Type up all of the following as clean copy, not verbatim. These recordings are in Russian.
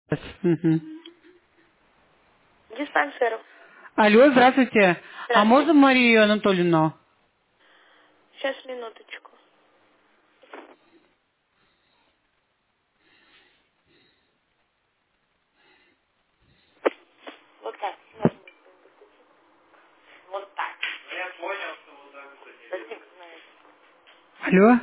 Мгм. Диспансер. Алло, здравствуйте. А можно Здравствуйте. Марию Анатольевну? Сейчас, минуточку. Вот так. Вот так. Я понял, что вот так вот делать. Алло?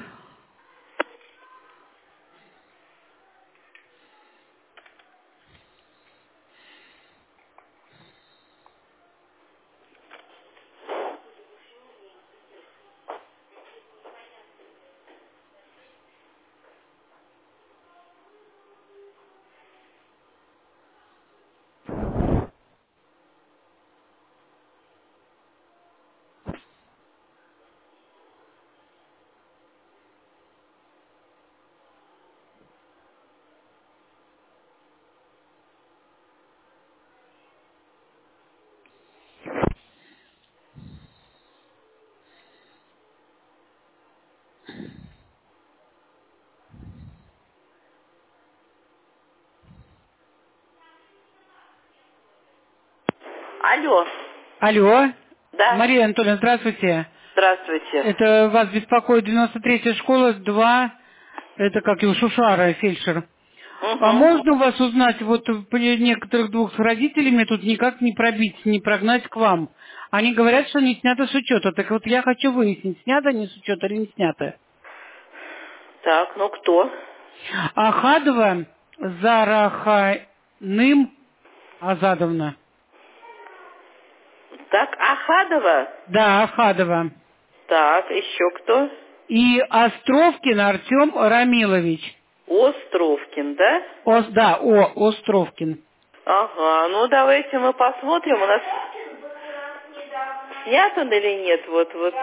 Алло. Алло? Да. Мария Анатольевна, здравствуйте. Здравствуйте. Это вас беспокоит 93-я школа, 2, это как его, Шушара, фельдшер. А Угу. можно у вас узнать, вот при некоторых двух с родителями тут никак не пробить, не прогнать к вам. Они говорят, что не снято с учета. Так вот я хочу выяснить, снято они с учета или не снято. Так, ну кто? Ахадова Зараханым Азадовна. Так, Ахадова. Да, Ахадова. Так, еще кто? И Островкин Артем Рамилович. Островкин, да? Островкин. Ага, ну давайте мы посмотрим. У нас снят он или нет? Вот.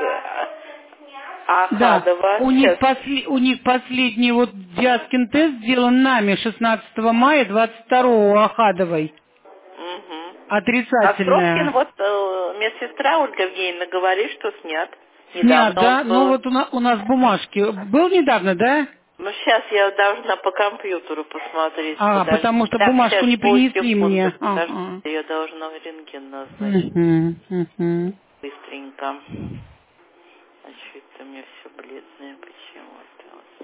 Да, Ахадова. у них, Сейчас. у них последний вот Диаскин тест сделан нами 16 мая 22 у Ахадовой. Угу. Островкин, Отрицательная. вот медсестра Ольга Евгеньевна говорит, что снят. Снят, Недавно он да? Ну был. вот у нас бумажки. Был недавно, да? Ну, сейчас я должна по компьютеру посмотреть. А, Подожди. потому что Так, бумажку сейчас, не принесли полсекунды. мне. Подожди, Ага. я должна в рентген назначить Мгм, мгм. быстренько. А что это у меня все бледное почему-то?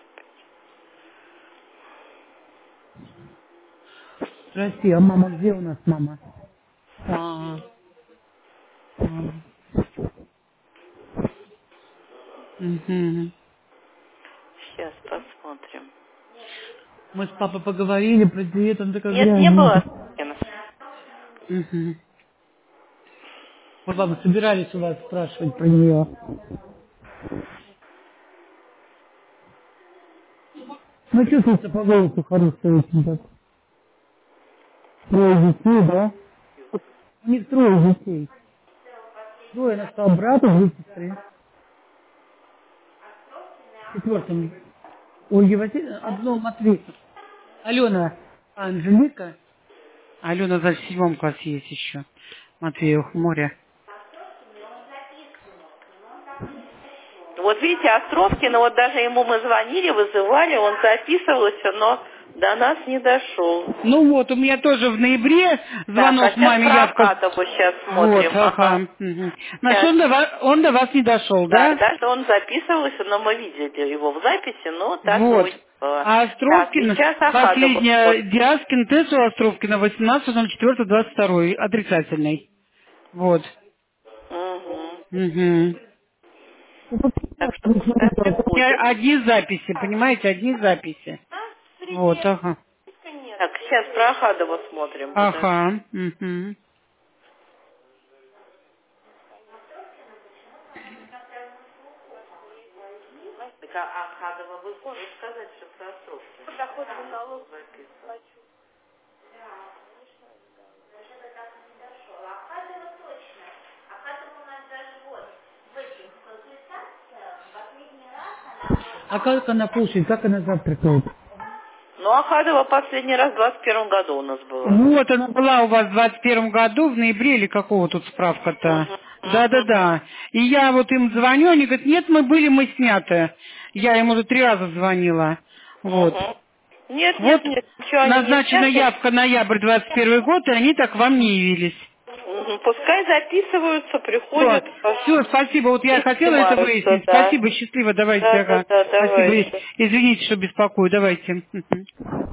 Прости, а мама где у нас мама? А, а, мгм. Сейчас посмотрим. Мы с папой поговорили про диету, он такая Нет, не было. грязненькая. Мгм. Мы, папа, собирались у вас спрашивать про нее. Ну, чувствуется по голосу хорошая очень так. Трое детей, да? У них трое детей. Трое, она стала брата, две сестры. Четвертым. Ольги Васильевны, одно Матвей. Алена, Анжелика. Алена за в 7 классе есть еще. Матвеев море. Вот видите, Островкин, вот даже ему мы звонили, вызывали, он записывался, но до нас не дошел. Ну вот, у меня тоже в ноябре Так, а звонок сейчас маме, про явка. Ахатову сейчас Вот, смотрим. Ага. ага. Мгм. Значит, Сейчас. он до вас не дошел, Да, да? даже он записывался, но мы видели его в записи, но так его Вот. не было. А Так, Островкин, сейчас Ахатову последняя смотрим. Диаскин тест у Островкина 18.04.22, отрицательный. Вот. Угу. Угу. Так что пускай приходит. Одни записи, понимаете, одни записи. Вот, ага. Так, сейчас про Ахадова смотрим, подожди. Ага. Угу. Так, а Ахадова вы можете сказать, что про Островкина? Доходный налог записывать. А как она кушает, как она завтракает? Ну, Ахадова последний раз в 21 году у нас была. Вот она была у вас в 21 году, в ноябре или какого тут справка-то? Угу. Да-да-да. И я вот им звоню, они говорят, нет, мы сняты. Я им уже 3 раза звонила. Вот. Угу. Нет, Вот ничего они не назначена знают. явка ноябрь 21 год, и они так к вам не явились. Пускай записываются, приходят, Все, спасибо. Вот я и хотела это снимаются, выяснить. да. Спасибо, счастливо, давайте. Да, Ага. Спасибо. давайте. Извините, что беспокою. Давайте.